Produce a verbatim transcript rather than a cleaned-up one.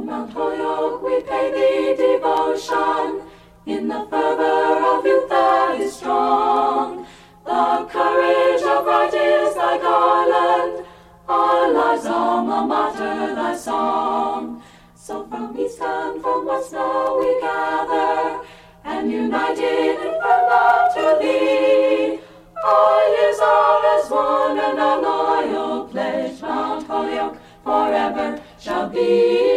Mount Holyoke we pay thee devotion, in the fervor of youth that is strong. The courage of right is thy garland, our lives' alma mater thy song. So from east and from west now we gather, and united in firm love to thee. Our years are as one, and our loyal pledge Mount Holyoke forever shall be.